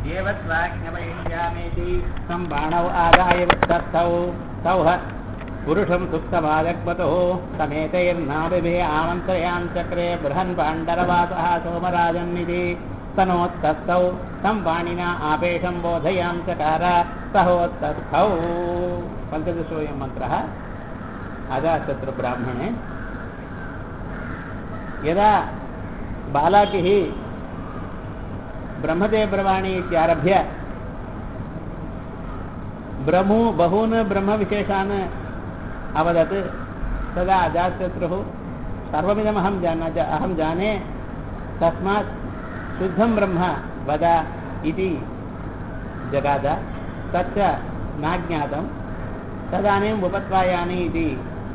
ஏவத்வாக்ஞபயிஷ்யாமேதி சம்பாணௌ ஆதாய வித்தர்த்தௌ தௌஹ புருஷம் சுப்தபாதக்மதோ சமேதைர்நாபிபே ஆமந்திரயாம் சக்ரே பృహన్ பாண்டரவாசः சோமராஜன்னிதி தனோத்தஸ்தௌ தம் பாணினா ஆபேஷம் போधयां चकार सहोत्तस्थौ पञ्चदशोऽयं मन्त्रः अजाशत्रुब्राह्मणे यदा बालाकिः ब्रह्मदेवब्रवाणी इत्यारभ्य ब्रह्मो बहून् ब्रह्मविशेषान् अवदत् तदा अजातशत्रुः सर्वमिदमहं जाने तस्मात् शुद्धं ब्रह्म वद इति जगाद तच्च नाज्ञातं तदानीम् उपत्वायानि इति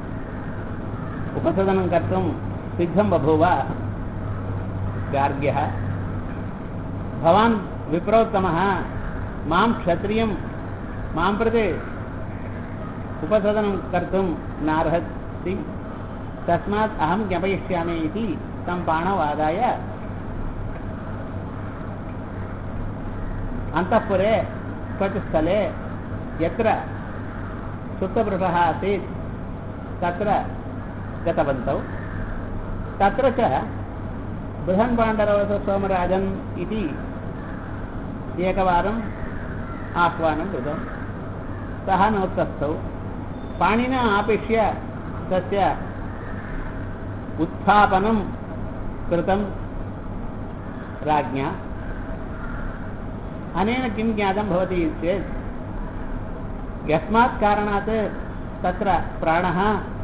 उपसदनं कर्तुं सिद्धं बभूव गार्ग्यः भवान् विप्रोत्तमः मां क्षत्रियं मां प्रति उपसदनं कर्तुं नार्हति तस्मात् अहं ज्ञापयिष्यामि इति तं पाणौ आदाय अन्तःपुरे क्वचित् स्थले यत्र सुप्तपुरुषः आसीत् तत्र गतवन्तौ तत्र च बृहन् पाण्डरवसः सोमराजन् इति एकवारम् आह्वानं कृतं सः नोत्तस्थौ पाणिना आपिष्य तस्य उत्थापनं कृतं राज्ञा अनेन किं ज्ञातं भवति चेत् यस्मात् कारणात् तत्र प्राणः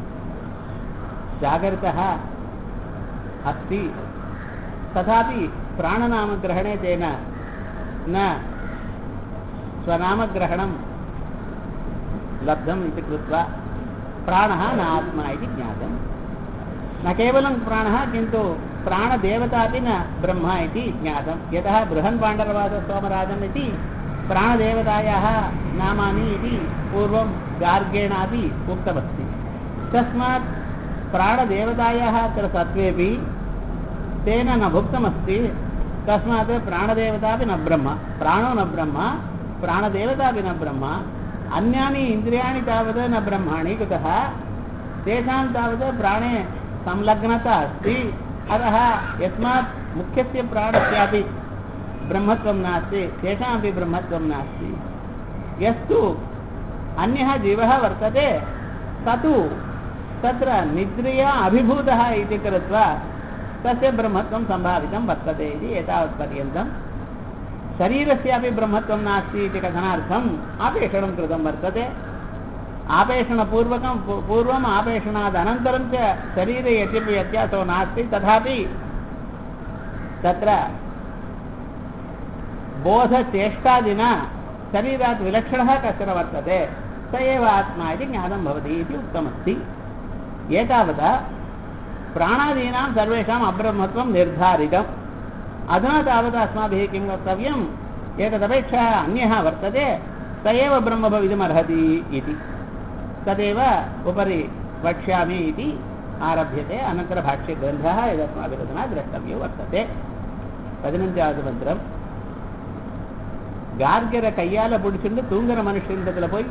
जागरितः अस्ति तथापि प्राणनामग्रहणे तेन न स्वनामग्रहणं लब्धम् इति कृत्वा प्राणः न आत्मा इति ज्ञातं न केवलं प्राणः किन्तु प्राणदेवता अपि न ब्रह्म इति ज्ञातं यतः बृहन् पाण्डरवासः सोमराजन् इति प्राणदेवतायाः नामानि इति पूर्वं गार्गेणापि उक्तमस्ति तस्मात् प्राणदेवतायाः अत्र सत्त्वेपि तेन न भुक्तमस्ति तस्मात् प्राणदेवतापि न ब्रह्म प्राणो न ब्रह्म प्राणदेवतापि न ब्रह्म अन्यानि इन्द्रियाणि तावत् न ब्रह्माणि कुतः तेषां तावत् प्राणे संलग्नता अस्ति अतः यस्मात् मुख्यस्य प्राणस्यापि ब्रह्मत्वं नास्ति तेषामपि ब्रह्मत्वं नास्ति यस्तु अन्यः जीवः वर्तते ततु तत्र निद्रया अभिभूतः इति कृत्वा तस्य ब्रह्मत्वं सम्भावितं वर्तते इति एतावत्पर्यन्तं शरीरस्यापि ब्रह्मत्वं नास्ति इति कथनार्थम् आपेषणं कृतं वर्तते पूर्वम् आपेषणादनन्तरं च शरीरे यद्यपि व्यत्यासो नास्ति तथापि तत्र बोधचेष्टादिना शरीरात् विलक्षणः कश्चन वर्तते स एव आत्मा इति ज्ञातं भवति इति उक्तमस्ति एतावता प्राणादीनां सर्वेषाम् अब्रह्मत्वं निर्धारितम् अधुना तावत् अस्माभिः किं कर्तव्यम् एतदपेक्षया अन्यः वर्तते स एव ब्रह्म भवितुमर्हति इति तदेव उपरि वक्ष्यामि इति आरभ्यते अनन्तरभाष्यग्रन्थः यदस्माभिरधुना द्रष्टव्यो वर्तते 15வது மந்திரம் கார்கரை கையால பிடிச்சுட்டு தூங்குற மனுஷனிடத்துல போய்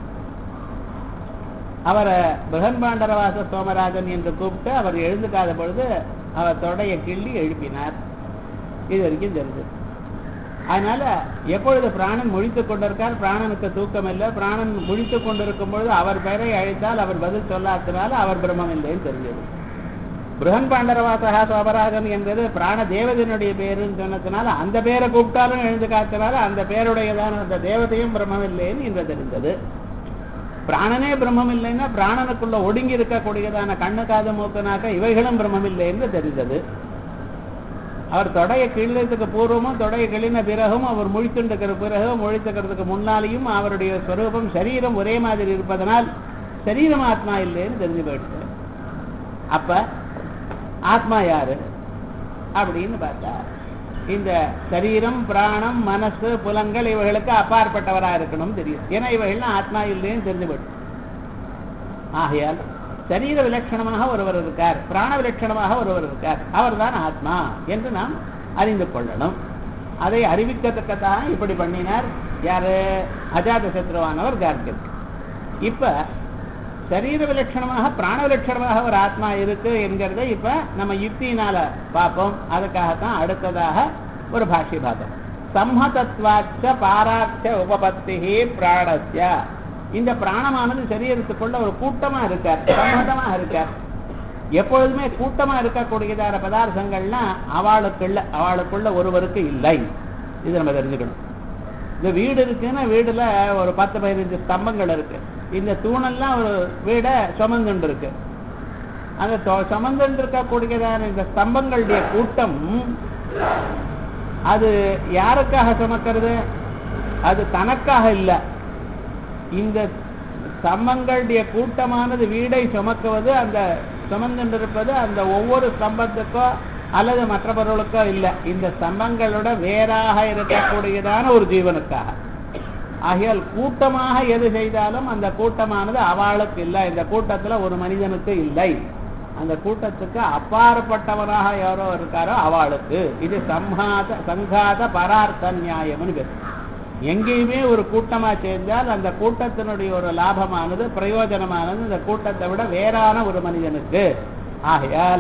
அவர் பృహன் பாண்டரவாச சோமராஜன் என்று கூப்பிட்டு அவர் எழுந்துக்காத பொழுது அவர் தொடையை கிள்ளி எழுப்பினார் இது வரைக்கும் தெரிஞ்சது அதனால எப்பொழுது பிராணன் முழித்துக் கொண்டிருக்கார் பிராணனுக்கு தூக்கம் இல்லை பிராணன் முழித்துக் கொண்டிருக்கும் பொழுது அவர் பெயரை அழைத்தால் அவர் பதில் சொல்லாததுனால அவர் பிரம்மம் இல்லைன்னு தெரிஞ்சது பృహன் பாண்டரவாசா சோமராஜன் என்பது பிராண தேவதனுடைய பேருன்னு சொன்னதுனால அந்த பேரை கூப்பிட்டாலும் எழுந்து காத்தனால அந்த பேருடையதான அந்த தேவதையும் பிரம்மம் இல்லைன்னு இன்று தெரிந்தது பிராணனே பிரம்மம் இல்லைன்னா பிராணனுக்குள்ள ஒடுங்கி இருக்கக்கூடியதான கண்ணு காது மூக்கனாக்க இவைகளும் பிரம்மம் இல்லை என்று தெரிந்தது அவர் தொடையை கிழிறதுக்கு பூர்வமும் தொடையை கிழின பிறகும் அவர் முழித்துண்டிருக்கிற பிறகும் முழித்துக்கிறதுக்கு முன்னாலேயும் அவருடைய ஸ்வரூபம் சரீரம் ஒரே மாதிரி இருப்பதனால் சரீரம் ஆத்மா இல்லைன்னு தெரிஞ்சு போயிடுச்சு அப்ப ஆத்மா யாரு அப்படின்னு பார்த்தா இந்த சரீரம் பிராணம் மனசு புலங்கள் இவைகளுக்கு அப்பாற்பட்டவராக இருக்கணும் தெரியும் ஏன்னா இவைகள்லாம் ஆத்மா இல்லைன்னு தெரிஞ்சு போயிடுச்சு ஆகையால் சரீர விலட்சணமாக ஒருவர் இருக்கார் பிராண விலட்சணமாக ஒருவர் இருக்கார் அவர்தான் ஆத்மா என்று நாம் அறிந்து கொள்ளணும் அதை அறிவிக்கத்தக்கத்தான் இப்படி பண்ணினார் யாரு? அஜாத சத்ருவானவர் கார்கில். இப்ப சரீர விலட்சணமாக பிராண விலட்சணமாக ஒரு ஆத்மா இருக்கு என்கிறத இப்ப நம்ம யுக்தியினால பார்ப்போம். அதுக்காகத்தான் அடுத்ததாக ஒரு பாஷ்ய பார்த்தோம். சம்ஹதத்வாச்ச பாராட்ச உபபத்தி பிராணஸ்ய. இந்த பிராணமானது சரீரத்துக்குள்ள ஒரு கூட்டமா இருக்கார், சம்மதமாக இருக்கார். எப்பொழுதுமே கூட்டமா இருக்கக்கூடியதான பதார்த்தங்கள்னா அவளுக்குள்ள ஒருவருக்கு இல்லை. இது நம்ம தெரிஞ்சுக்கணும். இந்த வீடு இருக்குன்னா வீடுல ஒரு 10-15 ஸ்தம்பங்கள் இருக்கு. இந்த தூணெல்லாம் ஒரு வீட சுமந்துண்டு இருக்கு. அந்த சுமந்துண்டு இருக்கக்கூடியதான இந்த ஸ்தம்பங்களுடைய கூட்டம் அது யாருக்காக சுமக்கிறது? அது தனக்காக இல்லை. இந்த ஸ்தம்பங்களுடைய கூட்டமானது வீடை சுமக்குவது, அந்த சுமந்திருப்பது அந்த ஒவ்வொரு ஸ்தம்பத்துக்கோ அல்லது மற்ற பொருளுக்கோ இல்லை, இந்த ஸ்தம்பங்களோட வேறாக இருக்கக்கூடியதான ஒரு ஜீவனுக்காக. ஆகையால் கூட்டமாக எது செய்தாலும் அந்த கூட்டமானது அவளுக்கு இல்லை. இந்த கூட்டத்துல ஒரு மனிதனுக்கு இல்லை. அந்த கூட்டத்துக்கு அப்பாற்பட்டவராக யாரோ இருக்காரோ அவளுக்கு. இது சங்காத பரார்த்த நியாயம்னு பேர். எங்கேயுமே ஒரு கூட்டமா சேர்ந்தால் அந்த கூட்டத்தினுடைய ஒரு லாபமானது பிரயோஜனமானது இந்த கூட்டத்தை விட வேறான ஒரு மனிதனுக்கு. ஆகையால்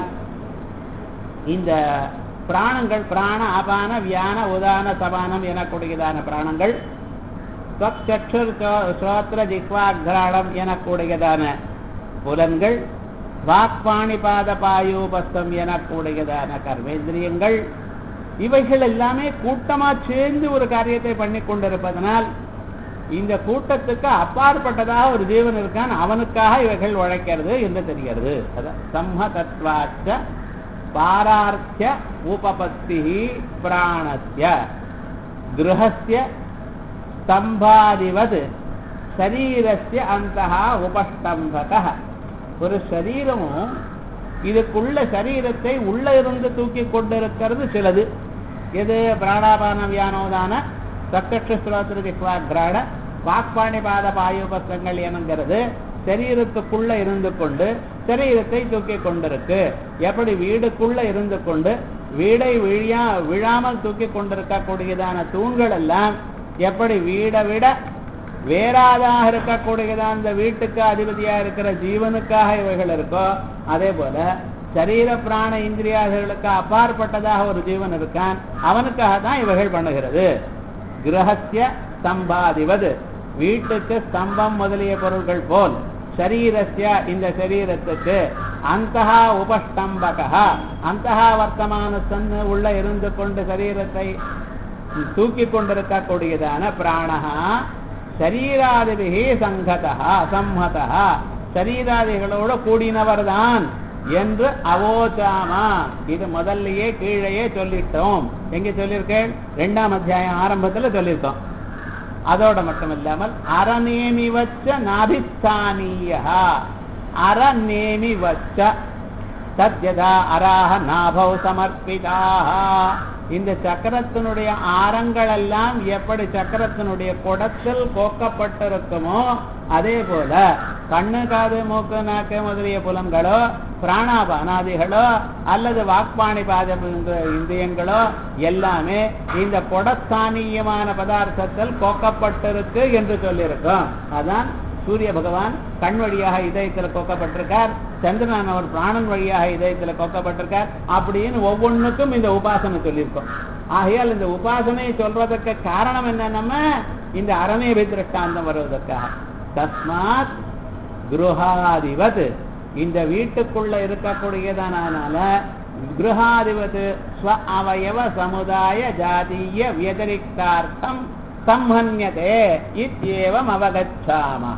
இந்த பிராணங்கள் பிராண அபான வியான உதான சபானம் எனக்கூடியதான பிராணங்கள், சக்ஷுர் ஸ்ரோத்ர ஜிஹ்வாக்ராணம் எனக்கூடியதான புலன்கள், வாக்பாணிபாத பாயூபஸ்தம் எனக்கூடியதான கர்மேந்திரியங்கள், இவைகள் எல்லாமே கூட்டமா சேர்ந்து ஒரு காரியத்தை பண்ணி கொண்டிருப்பதனால் இந்த கூட்டத்துக்கு அப்பாற்பட்டதாக ஒரு ஜீவன் இருக்கான், அவனுக்காக இவைகள் உழைக்கிறது என்று தெரிகிறது. அதான் சம்ஹதத்வாச்ச பாரார்த்திய உபபத்தி பிராணஸ்ய கிருஹஸ்ய ஸ்தம்பாதிவது சரீரஸ்ய அந்தஹ உபஸ்தம்பகः. ஒரு சரீரமும் இதுக்குள்ள சரீரத்தை உள்ள இருந்து தூக்கி கொண்டிருக்கிறது சிலது. எது? பிராணாபான வியானோதான சக்கஷஸ்ரோத்ர ஜிஹ்வாக்ராண வாக்பாணிபாத பாயுபஸ்தங்கள் என்கிறது சரீரத்துக்குள்ள இருந்து கொண்டு சரீரத்தை தூக்கி கொண்டிருக்கு. எப்படி வீடுக்குள்ள இருந்து கொண்டு வீடை விழாமல் தூக்கி கொண்டிருக்கக்கூடியதான தூண்கள் எல்லாம் எப்படி வீடை விட வேறாதாக இருக்கக்கூடியதான் அந்த வீட்டுக்கு அதிபதியா இருக்கிற ஜீவனுக்காக இவைகள் இருக்கோ, அதே போல சரீர பிராண இந்திரியாதிகளுக்கு அப்பாற்பட்டதாக ஒரு ஜீவன் இருக்கான், அவனுக்காக தான் இவைகள் பண்ணுகிறது. கிரகஸ்ய ஸ்தம்பாதிவது வீட்டுக்கு ஸ்தம்பம் முதலிய பொருள்கள் போல், சரீரஸ்ய இந்த சரீரத்துக்கு அந்தஹா உபஸ்தம்பகா அந்தஹா வர்த்தமான சன்னு உள்ள இருந்து கொண்டு சரீரத்தை தூக்கி கொண்டிருக்கக்கூடியதான பிராணஹா சரீராதிபிகி சங்கதா சம்மதா சரீராதிகளோடு கூடினவர் தான் என்று அவோச்சாமா. இது முதல்லயே கீழேயே சொல்லிட்டோம். எங்க சொல்லியிருக்கேன்? 2ஆம் அத்தியாயம் ஆரம்பத்துல சொல்லியிருக்கோம். அதோட மட்டுமில்லாமல் அரநேமி வச்ச நாபிஸ்தானீய அரநேமி வச்ச தத்யதா அராஹ நாபௌ சமர்ப்பிதாக. இந்த சக்கரத்தினுடைய ஆரங்கள் எல்லாம் எப்படி சக்கரத்தினுடைய குடத்தில் கோக்கப்பட்டிருக்குமோ அதே போல கண்ணு காது மூக்கு நாக்கு முதலிய புலன்களோ பிராணாபானாதிகளோ அல்லது வாக்பாணி பாத இந்திரியங்களோ எல்லாமே இந்த குடஸ்தானியமான பதார்த்தத்தில் கோக்கப்பட்டிருக்கு என்று சொல்லியிருக்கோம். அதான் சூரிய பகவான் கண் வழியாக இதயத்தில் கோக்கப்பட்டிருக்கார், சந்திரன் அவர் பிராணன் வழியாக இதயத்தில் கோக்கப்பட்டிருக்கார். அப்படின்னு ஒவ்வொன்றுக்கும் இந்த உபாசனை சொல்லியிருக்கோம். ஆகையால் இந்த உபாசனை சொல்றதுக்கு காரணம் என்ன? நம்ம இந்த அரணேபி திருஷ்டாந்தம் வருவதற்காக. தஸ்மாத் கிருஹாதிபத் இந்த வீட்டுக்குள்ள இருக்கக்கூடியதானால கிருஹாதிபத் ஸ்வ அவயவ சமுதாய ஜாதீய வியதிரிக்தார்த்தம் சம்மன்யதே இத்யேவம் அவகச்சாமஹ.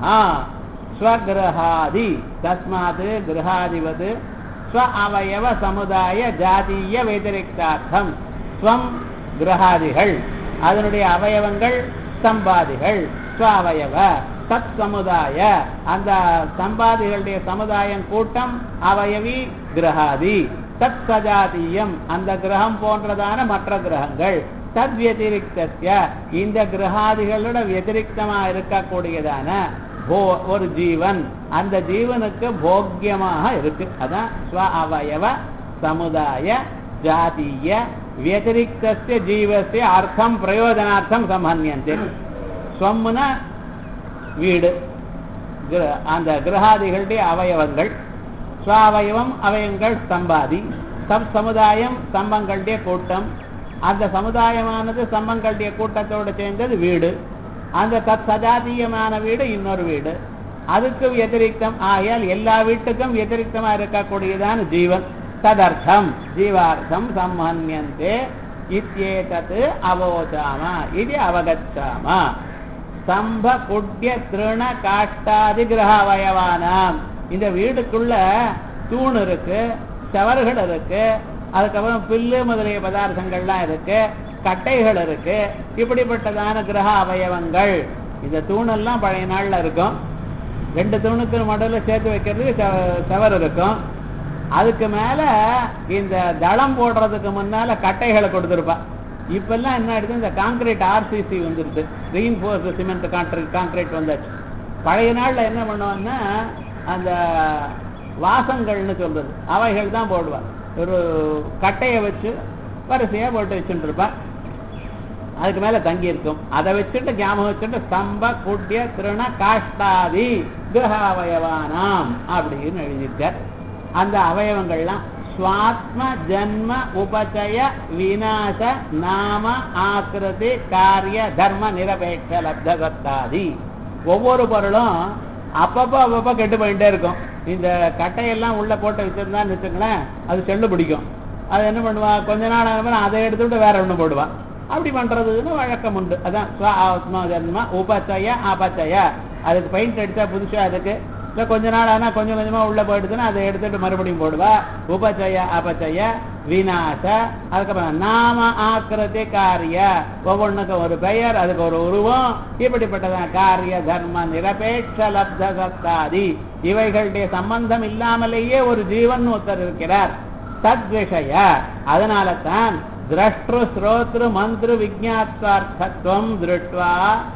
ஸ்வகிருஹாதி தஸ்மாத் கிருஹாதிபத் ஸ்வ அவயவ சமுதாய ஜாதீய வியதிரிக்தார்த்தம். ஸ்வம் கிருஹாதிகள் அதனுடைய அவயவங்கள் ஸ்தம்பாதிகள் ஸ்வ அவயவ தத் சமுதாய அந்த ஸ்தம்பாதிகளுடைய சமுதாயம் கூட்டம் அவயவி கிரகாதி தத் சஜாதீயம் அந்த கிரகம் போன்றதான மற்ற கிரகங்கள் தத் வியதிரிக்தஸ்ய இந்த கிரகாதிகளோட வியதிரிக்தமா இருக்கக்கூடியதான ஒரு ஜீவன் அந்த ஜீவனுக்கு போக்கியமாக இருக்கு. அதான் ஸ்வ அவயவ சமுதாய ஜாதீய व्यतिरिक्तस्य जीवस्य अर्थम प्रयोजनार्थम संहन्यन्ते स्वம்னா வீடு அந்த கிரகாதிகளுடைய அவயவங்கள் ஸ்வாவயவம் அவயங்கள் ஸ்தம்பாதி சப் சமுதாயம் ஸ்தம்பங்களுடைய கூட்டம் அந்த சமுதாயமானது ஸ்தம்பங்களுடைய கூட்டத்தோடு சேர்ந்தது வீடு அந்த தத் சஜாதீயமான வீடு இன்னொரு வீடு அதுக்கு व्यतिरिक्तம் ஆகையால் எல்லா வீட்டுக்கும் व्यतिरिक्तமா இருக்கக்கூடியதான ஜீவன் ததர்த்தம் ஜீவார்த்தம் சம்மன்யந்தே இத்யேதத் அவோசாம இது அவகச்சாம ஸ்தம்ப குட்ய திருண காஷ்டாதி கிரகாவயவானாம் இந்த வீடுக்குள்ள தூண் இருக்கு சவர்கள் இருக்கு அதுக்கப்புறம் பில்லு முதலிய பதார்த்தங்கள்லாம் இருக்கு கட்டைகள் இருக்கு இப்படிப்பட்டதான கிரக அவயவங்கள் இந்த தூணெல்லாம் பழைய நாள்ல இருக்கும் ரெண்டு தூணுக்கு மடல சேர்த்து வைக்கிறதுக்கு சவர் இருக்கும் அதுக்கு மேல இந்த தளம் போடுறதுக்கு முன்னால கட்டைகளை கொடுத்துருப்பா இப்பெல்லாம் என்ன ஆயிடுது இந்த கான்கிரீட் ஆர்சிசி வந்துருது ரீஇன்ஃபோர்ஸ்டு சிமெண்ட் கான்கிரீட் வந்தாச்சு பழைய நாள்ல என்ன பண்ணுவோம்னா அந்த வாசங்கள்னு சொல்றது அவைகள் தான் போடுவா ஒரு கட்டையை வச்சு வரிசையா போட்டு வச்சுட்டு இருப்பா அதுக்கு மேல தங்கி இருக்கும் அதை வச்சுட்டு ஞாபகம் வச்சுட்டு ஸ்தம்ப குட்ய திருண காஷ்டாதி கிரகாவயவானாம் அப்படின்னு எழுதியிருக்கார் அந்த அவயவங்கள்லாம் ஸ்வாத்ம ஜன்ம உபச்சய விநாச நாம ஆக்கிருதி காரிய தர்ம நிரபேட்ச லப்தகத்தாதி ஒவ்வொரு பொருளும் அப்பப்போ கெட்டு போயிட்டே இருக்கும் இந்த கட்டையெல்லாம் உள்ள போட்டு வச்சிருந்தான்னு வச்சுங்களேன் அது செல்லு பிடிக்கும் அது என்ன பண்ணுவா கொஞ்ச நாள் ஆகும்போது அதை எடுத்துட்டு வேற ஒண்ணு போடுவா அப்படி பண்றதுன்னு வழக்கம் உண்டு அதான் ஸ்வாத்ம ஜன்ம உபச்சய அபச்சய அதுக்கு பெயிண்ட் அடிச்சா புதுசா அதுக்கு இல்லை கொஞ்ச நாள் ஆனால் கொஞ்சம் கொஞ்சமாக உள்ளே போயிடுதுன்னா அதை எடுத்துட்டு மறுபடியும் போடுவா உபச்சய அபச்சய விநாச அதுக்கப்புறம் நாம ஆக்கிருதி காரிய ஒவ்வொன்றுக்கும் ஒரு பெயர் அதுக்கு ஒரு உருவம் இப்படிப்பட்டதான் காரிய தர்ம நிரபேட்ச லப்த சத்தாதி இவைகளுடைய சம்பந்தம் இல்லாமலேயே ஒரு ஜீவன் ஒருத்தர் இருக்கிறார் தத் விஷய அதனால தான் திரஷ்டு ஸ்ரோத்ரு மந்திரு விஜ்ஞாத்வார்த்தத்துவம் திருஷ்டுவா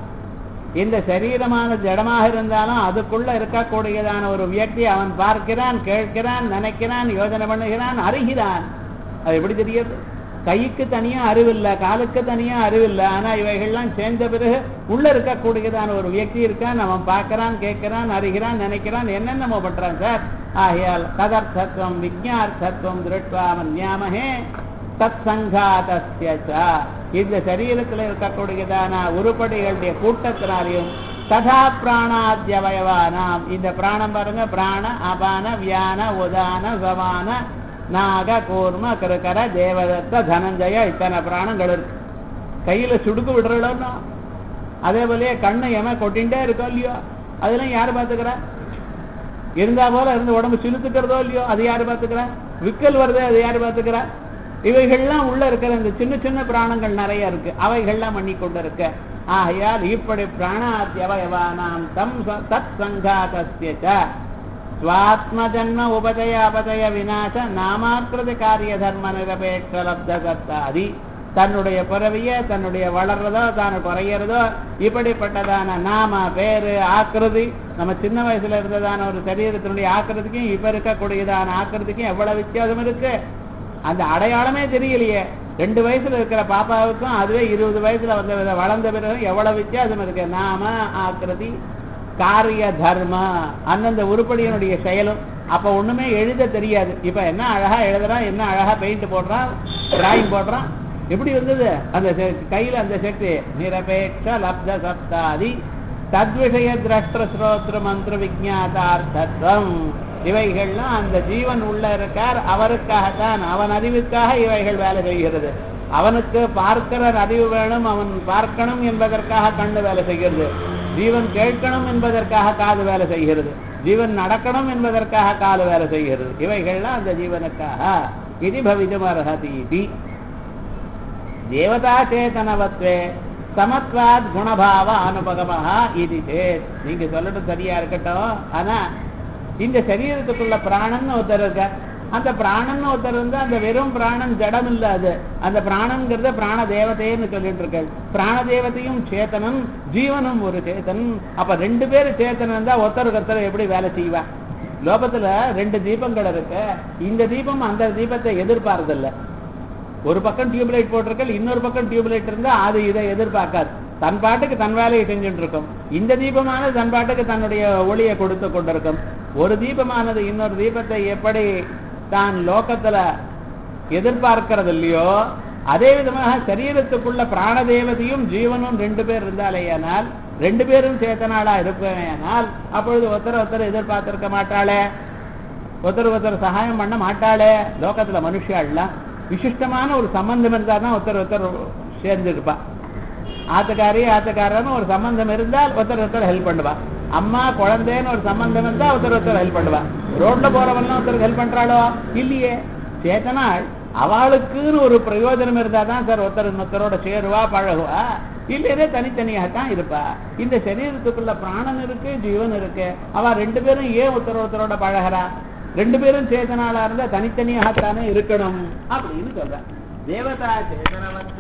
இந்த சரீரமான ஜடமாக இருந்தாலும் அதுக்குள்ள இருக்கக்கூடியதான ஒரு வியக்தி அவன் பார்க்கிறான் கேட்கிறான் நினைக்கிறான் யோசனை பண்ணுகிறான் அறிகிறான் அது எப்படி தெரியுது கைக்கு தனியா அறிவில்லை காலுக்கு தனியா அறிவில்லை ஆனா இவைகள்லாம் சேர்ந்த பிறகு உள்ள இருக்கக்கூடியதான ஒரு வியக்தி இருக்கான் அவன் பார்க்கிறான் கேட்கிறான் அறிகிறான் நினைக்கிறான் என்னென்னமோ பண்றான் சார் ஆகையால் ததர்த்தத்துவம் விஜ்ஞார்த்தத்துவம் திருஷ்டுவா மன்யாமஹே தத் சங்காதஸ்ய இந்த சரீரத்தில் இருக்கக்கூடியதான உருப்படிகளுடைய கூட்டத்தினாலையும் ததா பிராணாத்யவயவானாம் இந்த பிராணம் பாருங்க பிராண அபான வியான உதான சமான நாக கூர்ம கிருக்கர தேவதத்த தனஞ்சய இத்தனை பிராணங்கள் இருக்கு கையில சுடுக்கு விடுறோம்னா அதே போலயே கண்ணு எம கொட்டின்ண்டே இருக்கோம் இல்லையோ அதெல்லாம் யாரு பாத்துக்கிறா இருந்தா போல இருந்து உடம்பு சிலுத்துக்கிறதோ இல்லையோ அது யாரு பாத்துக்கிறா விக்கல் வருது அது யாரு பாத்துக்கிறா இவைகள்லாம் உள்ள இருக்கிற இந்த சின்ன சின்ன பிராணங்கள் நிறைய இருக்கு அவைகள்லாம் பண்ணி கொண்டு இருக்க ஆகையால் இப்படி பிராணாத்யவயவானாம் தம் தத் சங்காதஸ்ய ஸ்வாத்ம ஜன்ம உபதய அபதய விநாச நாமாக்கிருதி காரிய தர்ம நிரபேட்ச லப்தகத்தாதி தன்னுடைய பிறவிய தன்னுடைய வளர்றதோ தான் குறையிறதோ இப்படிப்பட்டதான நாம பேரு ஆக்கிருதி நம்ம சின்ன வயசுல இருந்ததான ஒரு சரீரத்தினுடைய ஆக்கிருதிக்கும் இப்ப இருக்கக்கூடியதான ஆக்கிருதிக்கும் எவ்வளவு வித்தியாசம் இருக்கு அந்த அடையாளமே தெரியலையே 2 வயசுல இருக்கிற பாப்பாவுக்கும் அதுவே 20 வயசுல வளர்ந்த பிறகு எவ்வளவு வித்தியாசம் இருக்கு நாம ஆக்கிருதி காரிய தர்ம அந்தந்த உருப்படியினுடைய செயலும் அப்ப ஒண்ணுமே எழுத தெரியாது இப்ப என்ன அழகா எழுதுறான் என்ன அழகா பெயிண்ட் போடுறான் டிராயிங் போடுறான் எப்படி இருந்தது அந்த கையில அந்த சக்தி நிரபேட்ச லப்த சப்தாதி தத்விஷய திரஷ்ட ஸ்ரோத்ர மந்திர விஜ்ஞாதார்த்தம் இவைகள்லாம் அந்த ஜீவன் உள்ள இருக்கார் அவருக்காகத்தான் அவன் அறிவுக்காக இவைகள் வேலை செய்கிறது அவனுக்கு பார்க்கிற அறிவு வேணும் அவன் பார்க்கணும் என்பதற்காக கண்ணு வேலை செய்கிறது ஜீவன் கேட்கணும் என்பதற்காக காது வேலை செய்கிறது ஜீவன் நடக்கணும் என்பதற்காக காது வேலை செய்கிறது இவைகள்லாம் அந்த ஜீவனுக்காக இது பவிதும் அர்ஹதி தேவதா சேதனவத்வே சமத்வாத் குணபாவ அனுபகமஹா இது சேத் நீங்க சொல்லட்டும் சரியா இருக்கட்டும் ஆனா இந்த சரீரத்துக்குள்ள பிராணன் ஒருத்தர் இருக்க அந்த பிராணன் ஒருத்தர் வந்து அந்த வெறும் பிராணன் ஜடம் இல்ல அது அந்த பிராணங்கிறத பிராண தேவதைன்னு சொல்லிட்டு இருக்க பிராண தேவதையும் சேத்தனம் ஜீவனும் ஒரு சேத்தன் அப்ப 2 பேரும் சேத்தனம் இருந்தா ஒருத்தர் எப்படி வேலை செய்வா லோகத்துல 2 தீபங்கள் இருக்கு இந்த தீபம் அந்த தீபத்தை எதிர்பார்த்ததில்ல ஒரு பக்கம் டியூப்லைட் போட்டிருக்கல், இன்னொரு பக்கம் டியூப்லைட் இருந்தா அது இதை எதிர்பார்க்காது, தன் பாட்டுக்கு தன் வேலையை செஞ்சுட்டு இருக்கும். இந்த தீபமானது தன் பாட்டுக்கு தன்னுடைய ஒளியை கொடுத்து கொண்டிருக்கும். ஒரு தீபமானது இன்னொரு தீபத்தை எப்படி தான் லோகத்துல எதிர்பார்க்கிறது இல்லையோ, அதே விதமாக சரீரத்துக்குள்ள பிராணதேவதையும் ஜீவனும் 2 பேர் இருந்தாலேயானால், 2 பேரும் சேத்தனாளா இருப்பேனால், அப்பொழுது ஒருத்தர் எதிர்பார்த்திருக்க மாட்டாளே, ஒருத்தர் சகாயம் பண்ண மாட்டாளே. லோகத்துல மனுஷாலாம் விசிஷ்டமான ஒரு சம்பந்தம் இருந்தா தான் ஒருத்தர் சேர்ந்துருப்பா. ஆத்துக்காரன்னு ஒரு சம்பந்தம் இருந்தால் ஒருத்தர் ஹெல்ப் பண்ணுவா. அம்மா குழந்தைன்னு ஒரு சம்பந்தம் இருந்தா ஒருத்தர் ஹெல்ப் பண்ணுவா. ரோட்ல போறவெல்லாம் ஒருத்தருக்கு ஹெல்ப் பண்றாளோ இல்லையே. சேத்தனாள் அவளுக்குன்னு ஒரு பிரயோஜனம் இருந்தா தான் சார் ஒருத்தரோட சேருவா பழகுவா, இல்லையே தனித்தனியாகத்தான் இருப்பா. இந்த சரீரத்துக்குள்ள பிராணன் இருக்கு, ஜீவன் இருக்கு. அவ 2 பேரும் ஏன் ஒருத்தரோட பழகிறா? 2 பேரும் சேதனாளா இருந்தா தனித்தனியாகத்தானே இருக்கணும் அப்படின்னு சொல்ற. தேவதா சேதனவன்